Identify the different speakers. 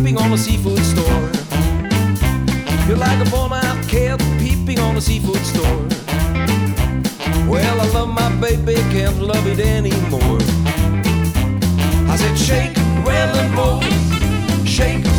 Speaker 1: peeping on a seafood store. You're like a bull-mouthed cat peeping on a seafood store. Well, I love my baby, can't love it anymore. I said shake, well and roll, shake,